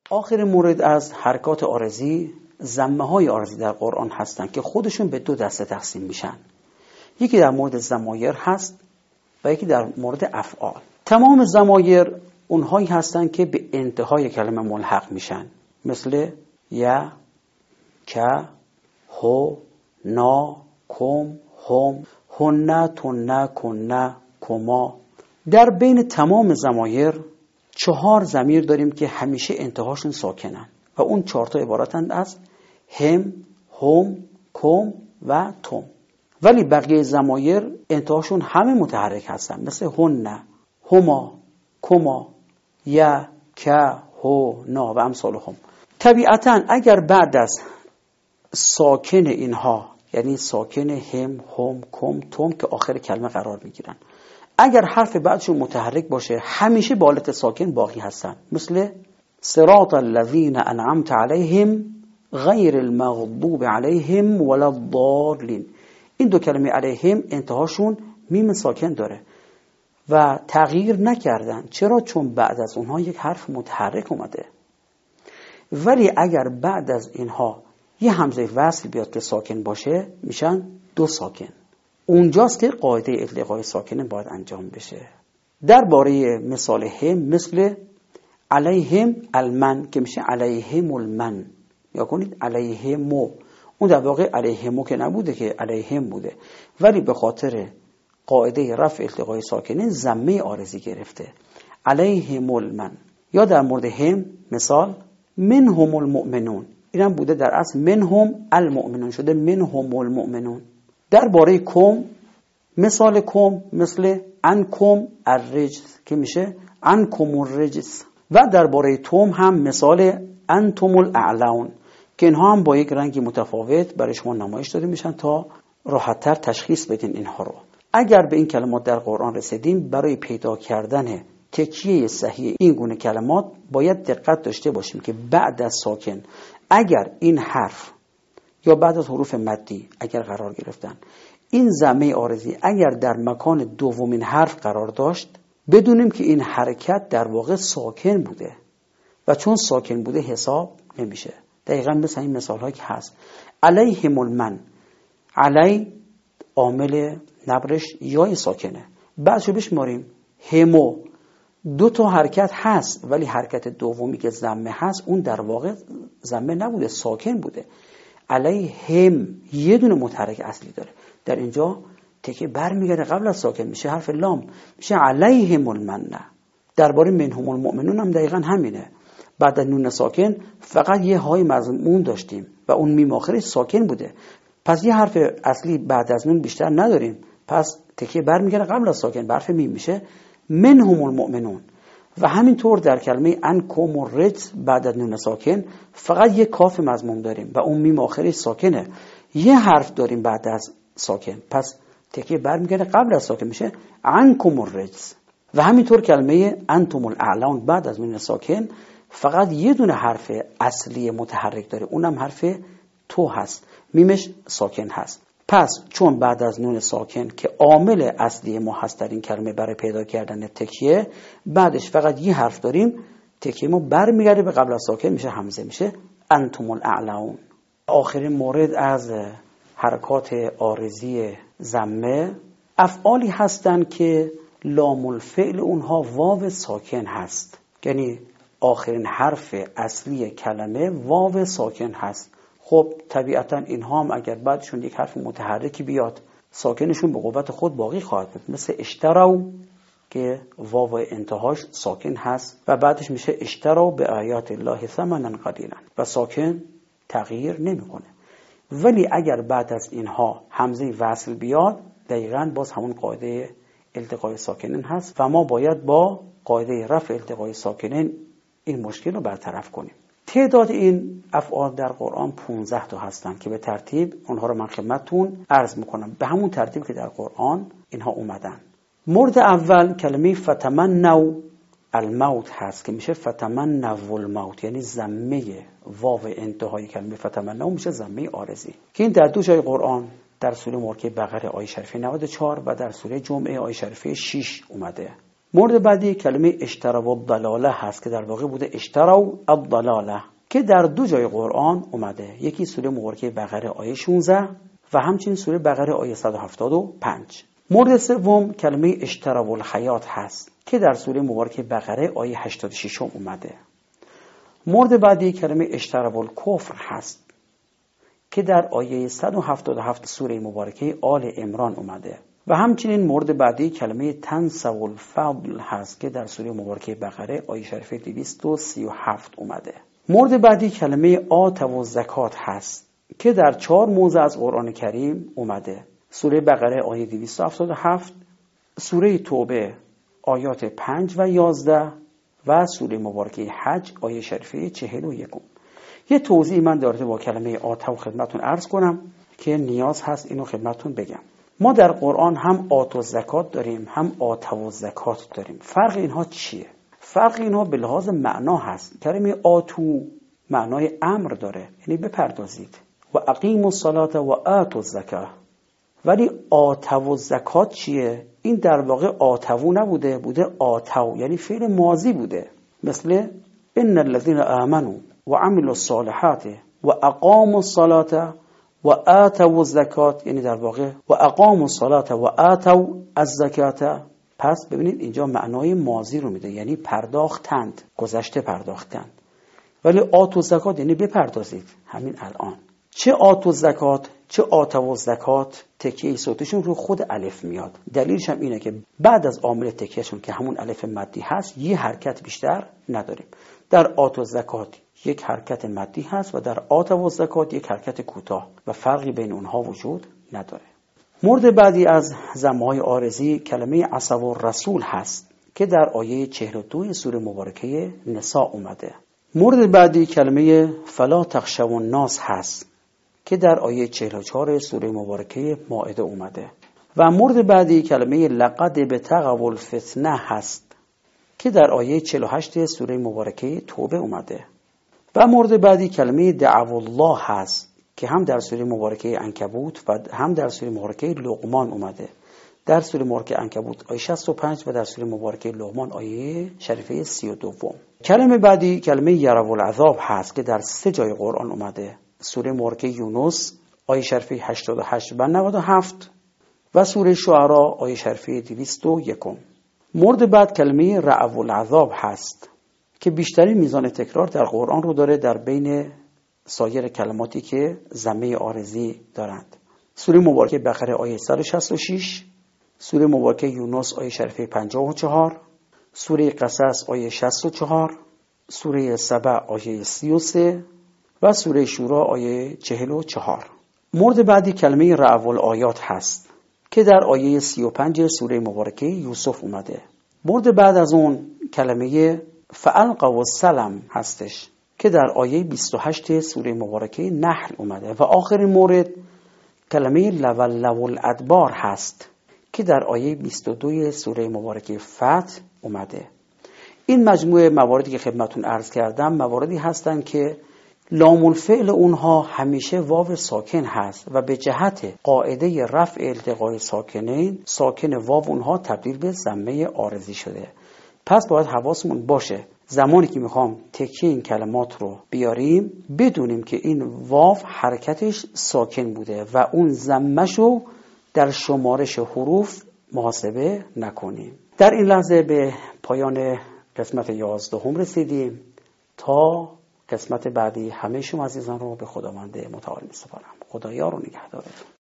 آخر مورد از حرکات عارضی ضمه‌های عارضی در قرآن هستند که خودشون به 2 دسته تقسیم میشن. یکی در مورد ضمایر هست و یکی در مورد افعال. تمام ضمایر اونهایی هستند که به انتهای کلمه ملحق میشن، مثل یا، که، هو، نا، کم، هم، هن، تن، کن، کما. در بین تمام ضمایر 4 ضمیر داریم که همیشه انتهاشون ساکنن و اون 4 تا عبارتند از هم، هم، کم و تم. ولی بقیه ضمایر انتهاشون همه متحرک هستن، مثل هن، هما، کما، یا، که، هو، نا و امثالهم. طبیعتاً اگر بعد از ساکن اینها، یعنی ساکن هم، هم، کم، تم که آخر کلمه قرار میگیرن، اگر حرف بعدشون متحرک باشه همیشه با حالت ساکن باقی هستن، مثل صراط الذین انعمت علیهم غیر المغضوب علیهم ولا الضالین. این 2 کلمه علیهم انتهاشون میم ساکن داره و تغییر نکردن. چرا؟ چون بعد از اونها یک حرف متحرک اومده. ولی اگر بعد از اینها یه همزه وصل بیاد که ساکن باشه میشن 2 ساکن. اونجاست که قاعده التقاء ساکنین باید انجام بشه. درباره مثال هم، مثل علیهم المن که میشه علیهم المن، یا کنید علیهمو. اون در واقع علیهمو که نبوده، که علیهم بوده، ولی به خاطر قاعده رفع التقاء ساکنین ضمه عارضی گرفته، علیهم المن. یا در مورد هم مثال منهم المؤمنون، اینم بوده در اصل منهم المؤمنون شده منهم المؤمنون. درباره کم، مثال کم مثل انکم الرجس که میشه انکم الرجس. و درباره توم هم مثال انتم الاعلون که اینها هم با یک رنگی متفاوت برای شما نمایش داده میشن تا راحت‌تر تشخیص بدین اینها رو. اگر به این کلمات در قرآن رسیدیم، برای پیدا کردن تکیه صحیح این گونه کلمات باید دقت داشته باشیم که بعد از ساکن اگر این حرف یا بعد از حروف مدی اگر قرار گرفتن، این ضمه عارضی اگر در مکان دومین حرف قرار داشت، بدونیم که این حرکت در واقع ساکن بوده و چون ساکن بوده حساب نمیشه. دقیقاً مثل این مثال هایی که هست. علیهم المن، علی عامل نبرش یای ساکنه، بعدشو بشماریم همو 2 تا حرکت هست، ولی حرکت دومی که ضمه هست اون در واقع ضمه نبوده، ساکن بوده. علیهم یه دونه متحرک اصلی داره، در اینجا تکه برمیگرده قبل از ساکن، میشه حرف لام، میشه علیهم المن. درباره منهم المؤمنون هم دقیقاً همینه. بعد از نون ساکن فقط یه های مضمون داشتیم و اون میم آخرش ساکن بوده، پس یه حرف اصلی بعد از نون بیشتر نداریم، پس تکه برمیگرده قبل از ساکن، حرف میم میشه منهم المؤمنون. و همینطور در کلمه انکم الرجس بعد از نون ساکن فقط یک کاف مضموم داریم و اون میم آخرش ساکنه، یه حرف داریم بعد از ساکن، پس تکیه برمیگرده قبل از ساکن، میشه عنکم الرجس. و همینطور کلمه انتم الاعلون بعد از نون ساکن فقط یه دونه حرف اصلی متحرک داره، اونم حرف تو هست، میمش ساکن هست. پس چون بعد از نون ساکن که عامل اصلی ما هست در این کلمه برای پیدا کردن تکیه، بعدش فقط یه حرف داریم، تکیه ما برمیگرده به قبل از ساکن، میشه همزه، میشه انتم الاعلون. آخرین مورد از حرکات عارضی ضمه افعالی هستند که لام الفعل اونها واو ساکن هست، یعنی آخرین حرف اصلی کلمه واو ساکن هست. خب طبیعتا اینها هم اگر بعدشون یک حرف متحرکی بیاد، ساکنشون به قوت خود باقی خواهد بود، مثل اشتروا که واو انتهاش ساکن هست و بعدش میشه اشتروا به آیات الله ثمنا قلیلا و ساکن تغییر نمیکنه. ولی اگر بعد از اینها همزه وصل بیاد، دقیقاً باز همون قاعده التقاء ساکنین هست و ما باید با قاعده رفع التقاء ساکنین این مشکل رو برطرف کنیم. تعداد این افعال در قرآن 15 تا هستن که به ترتیب اونها رو من خدمتتون عرض میکنم، به همون ترتیب که در قرآن اینها اومدن. مورد اول کلمه فتمنوا الموت هست که میشه فتمنوا الموت، یعنی ضمه واو انتهای کلمه فتمنوا میشه ضمه عارضی که این در 2 جای قرآن، در سوره مبارکه بقره آیه شریفه 94 و در سوره جمعه آیه شریفه 6 اومده. مورد بعدی کلمه اشتروا الضلاله هست که در واقع بوده اشتروا الضلاله که در 2 جای قرآن اومده. یکی سوره مبارکه بقره آیه 16 و همچنین سوره بقره آیه 175. مورد سوم کلمه اشتروا الحیات هست که در سوره مبارکه بقره آیه 86 اومده. مورد بعدی کلمه اشتروا الکفر هست که در آیه 177 سوره مبارکه آل عمران اومده. و همچنین مورد بعدی کلمه تنسوا الفضل هست که در سوره مبارکه بقره آیه شریفه 237 اومده. مورد بعدی کلمه آتوا الزکات هست که در 4 موضع از قرآن کریم اومده. سوره بقره آیه 277، سوره توبه آیات 5 و 11 و سوره مبارکه حج آیه شریفه 41. یه توضیح من در رابطه با کلمه آتوا خدمتتون عرض کنم که نیاز هست اینو خدمتتون بگم. ما در قرآن هم آتوا الزکات داریم هم آتوا الزکات داریم. فرق اینها چیه؟ فرق اینها به لحاظ معنا هست. کلمه آتو معنای امر داره، یعنی بپردازید، و اقیموا الصلاة و آتوا الزکاة. ولی آتوا الزکات چیه؟ این در واقع آتو نبوده، بوده آتو، یعنی فعل ماضی بوده. مثل ان الذين آمنوا وعملوا الصالحات واقاموا الصلاة و آتوا الزکاة، یعنی در واقع و اقاموا الصلاة و آتوا الزکاة. پس ببینید اینجا معنای ماضی رو میده، یعنی پرداختند، گذشته پرداختند. ولی آتوا الزکاة یعنی بپردازید همین الان. چه آتوا الزکاة چه آتوا الزکاة تکیه صوتشون رو خود الف میاد. دلیلش هم اینه که بعد از عامل تکیهشون که همون الف مدی هست یه حرکت بیشتر نداریم. در آتوا الزکاة یک حرکت مدی هست و در آتوا الزکاة یک حرکت کوتاه و فرقی بین اونها وجود نداره. مورد بعدی از ضمهای عارضی کلمه عصوا الرسول هست که در آیه 42 سوره مبارکه نساء اومده. مورد بعدی کلمه فلا تخشوا الناس هست که در آیه 44 سوره مبارکه مائده اومده. و مورد بعدی کلمه لقد ابتغوا الفتنه هست که در آیه 48 سوره مبارکه توبه اومده. و مورد بعدی کلمه دعوا الله هست که هم در سوره مبارکه عنکبوت و هم در سوره مبارکه لقمان اومده. در سوره مبارکه عنکبوت آیه 65 و در سوره مبارکه لقمان آیه شریفه 32. کلمه بعدی کلمه یروا العذاب هست که در 3 جای قرآن اومده. سوره مبارکه یونس آیه شریفه 88 و 97 و سوره شعراء آیه شریفه 201. مورد بعد کلمه رعوا العذاب هست که بیشترین میزان تکرار در قرآن رو داره در بین سایر کلماتی که ضمه عارضی دارند. سوره مبارکه بقره آیه 166، سوره مبارکه یونس آیه شریفه 54، سوره قصص آیه 64، سوره سبع آیه 33 و سوره شورا آیه 44. مورد بعدی کلمه رعوا الآیات هست که در آیه 35 سوره مبارکه یوسف اومده. مورد بعد از اون کلمه فالقوا السلم هستش که در آیه 28 سوره مبارکه نحل اومده. و آخرین مورد کلمه لولوا الادبار هست که در آیه 22 سوره مبارکه فتح اومده. این مجموعه مواردی که خدمتون عرض کردم مواردی هستند که لام الفعل اونها همیشه واو ساکن هست و به جهت قاعده رفع التقاء ساکنین ساکن واو اونها تبدیل به ضمه عارضی شده. پس باید حواسمون باشه زمانی که میخوام تکیه این کلمات رو بیاریم بدونیم که این واو حرکتش ساکن بوده و اون ضمه‌ش رو در شمارش حروف محاسبه نکنیم. در این لحظه به پایان قسمت 11 رسیدیم. تا قسمت بعدی همه شما عزیزان رو به خداوند متعال می‌سپارم. خدا یار و نگهدارتون.